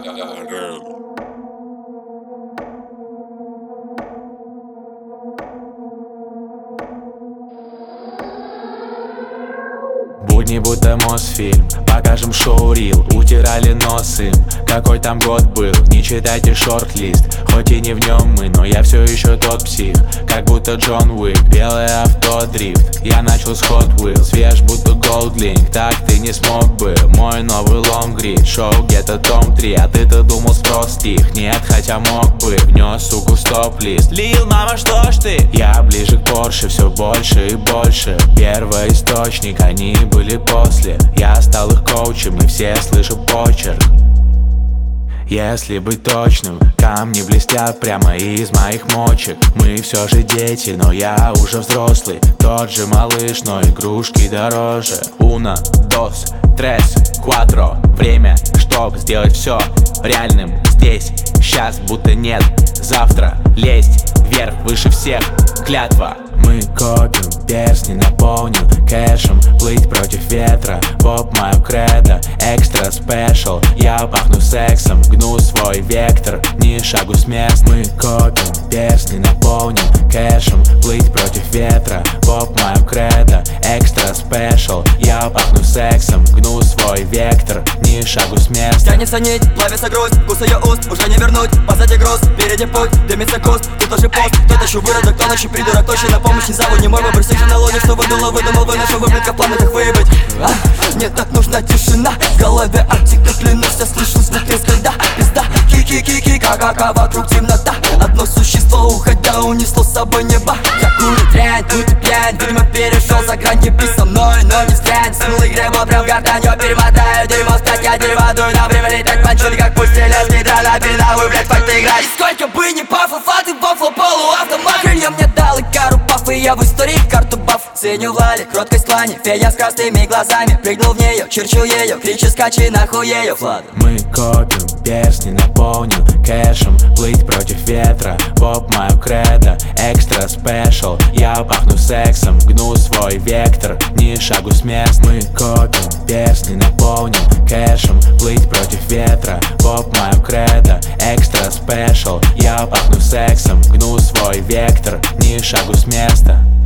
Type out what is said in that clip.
Будни будто Мосфильм, покажем шоу-рил. Утирали нос им, какой там год был. Не читайте шорт-лист, хоть и не в нем мы, но я все еще тот псих, как будто Джон Уик. Белое авто дрифт, я начал с Hot Wheels. Свеж будто Голдлинг, так ты не смог бы. Мой новый лонгрид, шоу где-то том 3. А ты-то думал спрос стих, нет, хотя мог бы. Внес, суку, стоп-лист. Лил, мама, что ж ты? Я ближе к Порше, все больше и больше. Первоисточник, они были после. Я стал их коучем, и все слышат почерк. Если быть точным, камни блестят прямо из моих мочек. Мы все же дети, но я уже взрослый. Тот же малыш, но игрушки дороже. Uno, dos, tres, cuatro. Время, чтоб сделать все реальным здесь, сейчас будто нет. Завтра лезть вверх, выше всех, клятва. Мы копим, перстни наполним кэшем. Плыть против ветра, поп мое кредо. Экстра спешл, я пахну сексом. Гну свой вектор, ни шагу с мест. Мы копим, перстни наполним кэшем. Плыть против ветра, поп мое кредо. Экстра спешл, я пахну сексом. Гну свой вектор, ни шагу с мест. Тянется нить, плавится грусть, вкус ее уст уже не вернуть. Позади груз, впереди путь, дымится куст. Тут тоже пост, кто-то еще выродок, кто ночью придурок. Точно на помощь не зову, не мой выбор. Всех же на луне, что выдумал, выношу выблетка в пламенных выебать. Мне так нужна тишина, в голове артика, клянусь, я слышу звук треска льда. Пизда, ки-ки-ки-ки, ка-ка-ка, вокруг темнота. Одно существо, уходя, унесло с собой небо. Я курю дрянь, тут пьянь, видимо перешел за грань. Кипи со мной, но не встрянь. Смылый гребла прям гортанью, перемотаю дерьмо встать. Я дерево дую на время летать, манчули, как пусть стреляют. Не драна, пинавую, блядь, факты играть. И сколько бы ни пафов, а ты вафло, полуавтомат. Крылья мне дал и кару паф, и я в истории карту баф. Ценю в лале, кроткость тлани, фея с красными глазами. Прыгнул в нее, черчу ее, кричу, скачи, нахуй ее, Влад. Мы копим, перстни наполним кэшем. Плыть против ветра, поп мое кредо. Экстра спешл, я пахну сексом. Гну свой вектор, ни шагу с мест. Мы копим, перстни наполним кэшем. Плыть против ветра, поп мое кредо. Экстра спешл, я пахну сексом. Гну свой вектор, ни шагу с места.